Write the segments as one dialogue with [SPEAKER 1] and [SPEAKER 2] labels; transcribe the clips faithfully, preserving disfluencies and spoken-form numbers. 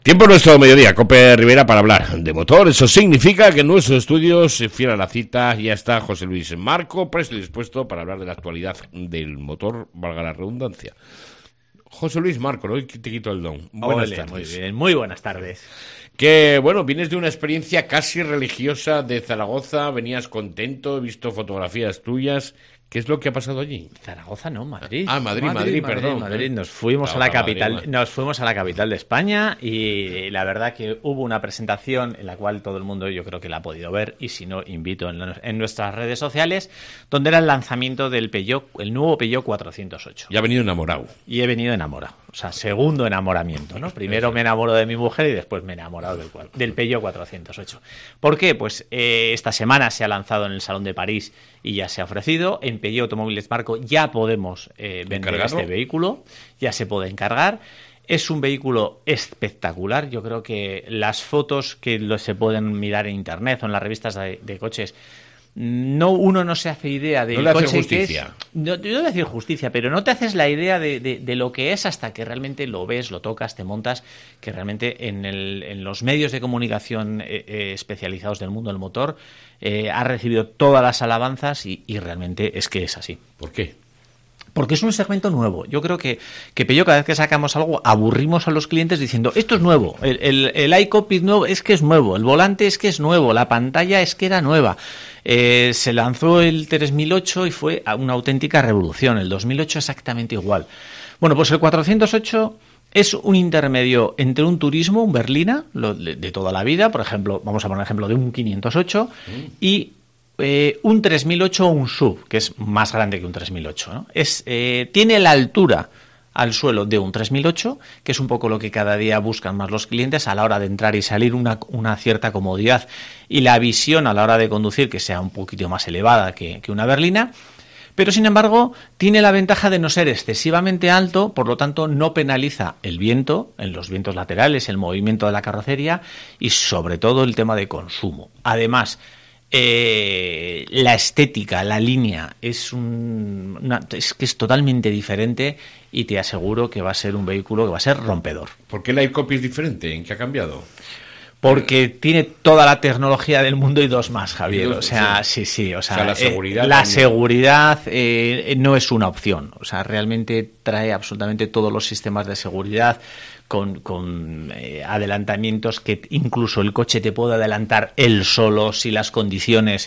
[SPEAKER 1] Tiempo nuestro mediodía, Cope Rivera, para hablar de motor. Eso significa que en nuestros estudios, fiel a la cita, ya está José Luis Marco, presto y dispuesto para hablar de la actualidad del motor, valga la redundancia. José Luis Marco, hoy te quito el don. Buenas
[SPEAKER 2] Ole,
[SPEAKER 1] tardes.
[SPEAKER 2] Muy bien, muy buenas tardes.
[SPEAKER 1] Que, bueno, vienes de una experiencia casi religiosa de Zaragoza, venías contento, he visto fotografías tuyas. ¿Qué es lo que ha pasado allí?
[SPEAKER 2] Zaragoza no, Madrid.
[SPEAKER 1] Ah, Madrid, Madrid, Madrid perdón.
[SPEAKER 2] Madrid. Nos fuimos
[SPEAKER 1] Claro,
[SPEAKER 2] a la capital,
[SPEAKER 1] Madrid.
[SPEAKER 2] nos fuimos a la capital de España y la verdad que hubo una presentación en la cual todo el mundo yo creo que la ha podido ver y si no invito en, la, en nuestras redes sociales, donde era el lanzamiento del Peugeot, el nuevo Peugeot cuatrocientos ocho.
[SPEAKER 1] Ya ha venido enamorado.
[SPEAKER 2] Y he venido enamorado, o sea, segundo enamoramiento, ¿no? Primero me enamoro de mi mujer y después me he enamorado del, del Peugeot cuatrocientos ocho. ¿Por qué? Pues eh, esta semana se ha lanzado en el Salón de París y ya se ha ofrecido. En Peugeot Automóviles Marco ya podemos eh, vender este vehículo, ya se puede encargar. Es un vehículo espectacular. Yo creo que las fotos que lo, se pueden mirar en internet o en las revistas de, de coches, no uno no se hace idea del
[SPEAKER 1] no
[SPEAKER 2] coche
[SPEAKER 1] justicia.
[SPEAKER 2] que es. No, yo no voy a decir justicia, pero no te haces la idea de, de, de lo que es hasta que realmente lo ves, lo tocas, te montas, que realmente en, el, en los medios de comunicación eh, eh, especializados del mundo del motor eh, ha recibido todas las alabanzas y, y realmente es que es así.
[SPEAKER 1] ¿Por qué?
[SPEAKER 2] Porque es un segmento nuevo. Yo creo que, que Peugeot, cada vez que sacamos algo, aburrimos a los clientes diciendo, esto es nuevo, el, el, el iCockpit nuevo es que es nuevo, el volante es que es nuevo, la pantalla es que era nueva. Eh, se lanzó el tres mil ocho y fue una auténtica revolución. El dos mil ocho exactamente igual. Bueno, pues el cuatrocientos ocho es un intermedio entre un turismo, un berlina, lo, de, de toda la vida, por ejemplo, vamos a poner ejemplo de un quinientos ocho, mm. y Eh, un tres mil ocho o un S U V, que es más grande que un tres mil ocho, ¿no? Es, eh, tiene la altura al suelo de un tres mil ocho, que es un poco lo que cada día buscan más los clientes a la hora de entrar y salir, una, una cierta comodidad y la visión a la hora de conducir que sea un poquito más elevada que, que una berlina, pero sin embargo tiene la ventaja de no ser excesivamente alto, por lo tanto no penaliza el viento, en los vientos laterales, el movimiento de la carrocería y sobre todo el tema de consumo. Además, Eh, la estética, la línea es, un, una, es que es totalmente diferente y te aseguro que va a ser un vehículo que va a ser rompedor.
[SPEAKER 1] ¿Por qué el iCockpit es diferente? ¿En qué ha cambiado?
[SPEAKER 2] Porque tiene toda la tecnología del mundo y dos más, Javier. Dos, o sea, sí, sí, sí. O sea,
[SPEAKER 1] o sea la seguridad,
[SPEAKER 2] eh, la seguridad eh, no es una opción. O sea, realmente trae absolutamente todos los sistemas de seguridad con, con eh, adelantamientos que incluso el coche te puede adelantar él solo si las condiciones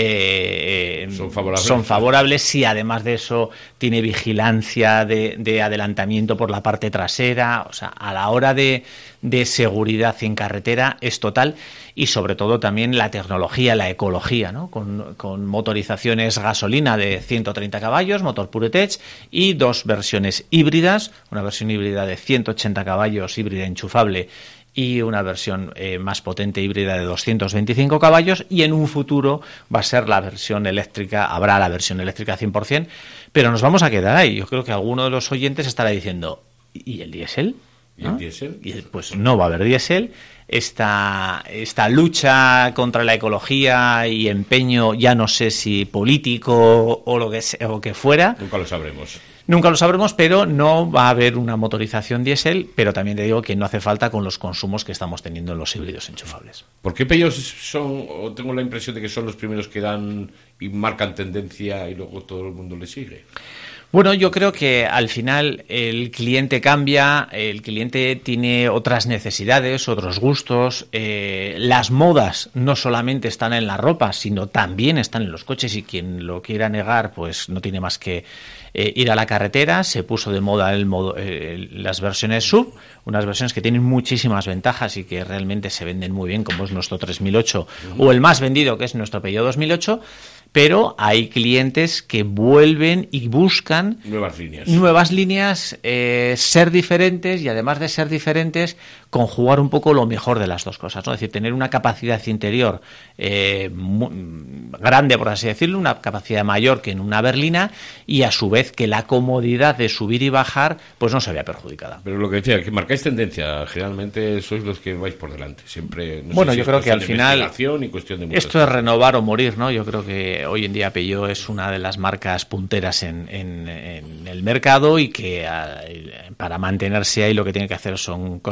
[SPEAKER 2] eh,
[SPEAKER 1] son favorables.
[SPEAKER 2] Son favorables. Si además de eso tiene vigilancia de, de adelantamiento por la parte trasera. O sea, a la hora de, de seguridad en carretera es total. Y sobre todo también la tecnología, la ecología, ¿no? Con, con motorizaciones gasolina de ciento treinta caballos, motor PureTech, y dos versiones híbridas, una versión híbrida de ciento ochenta caballos, híbrida enchufable, y una versión eh, más potente híbrida de doscientos veinticinco caballos, y en un futuro va a ser la versión eléctrica, habrá la versión eléctrica cien por ciento, pero nos vamos a quedar ahí. Yo creo que alguno de los oyentes estará diciendo, ¿y el diésel?
[SPEAKER 1] ¿Y el diésel?
[SPEAKER 2] Y pues no va a haber diésel. Esta, esta lucha contra la ecología y empeño, ya no sé si político o lo que sea, o que fuera.
[SPEAKER 1] Nunca lo sabremos.
[SPEAKER 2] Nunca lo sabremos, pero no va a haber una motorización diésel, pero también te digo que no hace falta con los consumos que estamos teniendo en los híbridos enchufables.
[SPEAKER 1] ¿Por qué Peugeot son, o tengo la impresión de que son los primeros que dan y marcan tendencia y luego todo el mundo le sigue?
[SPEAKER 2] Bueno, yo creo que al final el cliente cambia, el cliente tiene otras necesidades, otros gustos, eh, las modas no solamente están en la ropa, sino también están en los coches y quien lo quiera negar pues no tiene más que eh, ir a la carretera. Se puso de moda el modo, eh, las versiones S U V, unas versiones que tienen muchísimas ventajas y que realmente se venden muy bien, como es nuestro tres mil ocho uh-huh. o el más vendido que es nuestro Peugeot dos mil ocho. Pero hay clientes que vuelven y buscan
[SPEAKER 1] nuevas líneas,
[SPEAKER 2] nuevas líneas eh, ser diferentes y además de ser diferentes, conjugar un poco lo mejor de las dos cosas, ¿no? Es decir, tener una capacidad interior eh, muy grande, por así decirlo, una capacidad mayor que en una berlina y a su vez que la comodidad de subir y bajar pues no se vea perjudicada.
[SPEAKER 1] Pero lo que decía, que marcáis tendencia, generalmente sois los que vais por delante, siempre. No
[SPEAKER 2] bueno,
[SPEAKER 1] sé si
[SPEAKER 2] yo creo que al final
[SPEAKER 1] y cuestión de
[SPEAKER 2] esto cosas. Es renovar o morir, ¿no? Yo creo que hoy en día Peugeot es una de las marcas punteras en, en, en el mercado y que a, para mantenerse ahí lo que tiene que hacer son cosas totalmente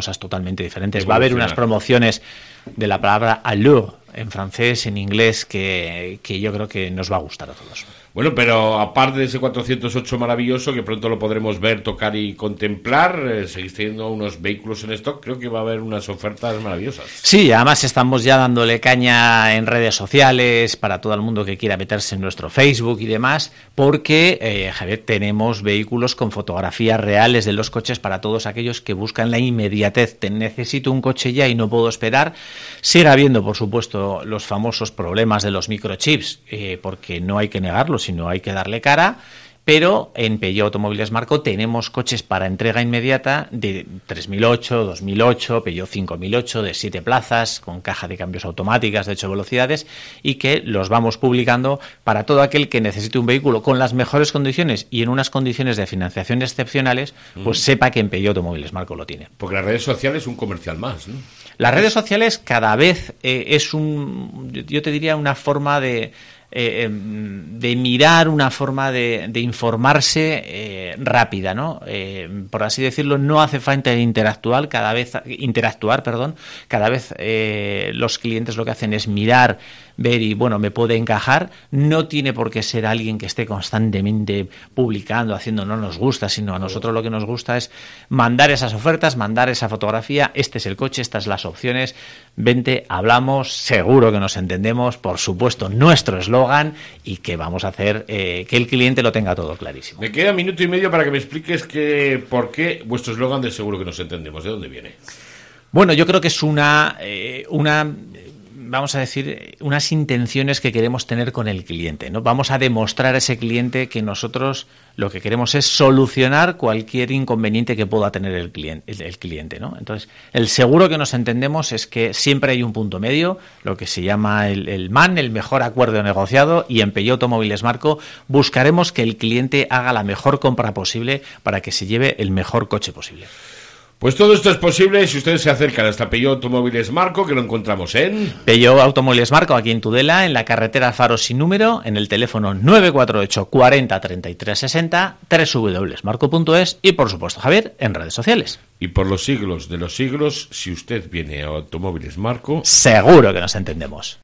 [SPEAKER 2] totalmente diferentes. Va a haber unas promociones de la palabra allure en francés, en inglés, que, que yo creo que nos va a gustar a todos.
[SPEAKER 1] Bueno, pero aparte de ese cuatrocientos ocho maravilloso, que pronto lo podremos ver, tocar y contemplar, eh, seguís teniendo unos vehículos en stock, creo que va a haber unas ofertas maravillosas.
[SPEAKER 2] Sí, además estamos ya dándole caña en redes sociales para todo el mundo que quiera meterse en nuestro Facebook y demás, porque, eh, Javier, tenemos vehículos con fotografías reales de los coches para todos aquellos que buscan la inmediatez. Te necesito un coche ya y no puedo esperar. Sigue habiendo, por supuesto, los famosos problemas de los microchips, eh, porque no hay que negarlo, sino hay que darle cara, pero en Peugeot Automóviles Marco tenemos coches para entrega inmediata de tres mil ocho, dos mil ocho, Peugeot cinco mil ocho, de siete plazas, con caja de cambios automáticas de ocho velocidades, y que los vamos publicando para todo aquel que necesite un vehículo con las mejores condiciones y en unas condiciones de financiación excepcionales, pues mm. sepa que en Peugeot Automóviles Marco lo tiene.
[SPEAKER 1] Porque las redes sociales es un comercial más, ¿no?
[SPEAKER 2] Las redes sociales cada vez eh, es un, yo te diría, una forma de... Eh, de mirar, una forma de, de informarse eh, rápida, ¿no? Eh, por así decirlo, no hace falta interactuar cada vez, interactuar, perdón, cada vez eh, los clientes lo que hacen es mirar, ver y, bueno, me puede encajar. No tiene por qué ser alguien que esté constantemente publicando, haciendo no nos gusta, sino a nosotros lo que nos gusta es mandar esas ofertas, mandar esa fotografía, este es el coche, estas las opciones, vente, hablamos, seguro que nos entendemos, por supuesto, nuestro eslogan, y que vamos a hacer eh, que el cliente lo tenga todo clarísimo.
[SPEAKER 1] Me queda minuto y medio para que me expliques que, por qué vuestro eslogan de seguro que nos entendemos. ¿De dónde viene?
[SPEAKER 2] Bueno, yo creo que es una... Eh, una vamos a decir, unas intenciones que queremos tener con el cliente, ¿no? Vamos a demostrar a ese cliente que nosotros lo que queremos es solucionar cualquier inconveniente que pueda tener el cliente, el, el cliente, ¿no? Entonces, el seguro que nos entendemos es que siempre hay un punto medio, lo que se llama el, el M A N, el mejor acuerdo negociado, y en Peugeot Automóviles Marco buscaremos que el cliente haga la mejor compra posible para que se lleve el mejor coche posible.
[SPEAKER 1] Pues todo esto es posible si ustedes se acercan hasta Peugeot Automóviles Marco, que lo encontramos en...
[SPEAKER 2] Peugeot Automóviles Marco, aquí en Tudela, en la carretera Faro sin número, en el teléfono nueve cuatro ocho, cuarenta, treinta y tres sesenta, doble u doble u doble u punto marco punto es y, por supuesto, Javier, en redes sociales.
[SPEAKER 1] Y por los siglos de los siglos, si usted viene a Automóviles Marco...
[SPEAKER 2] seguro que nos entendemos.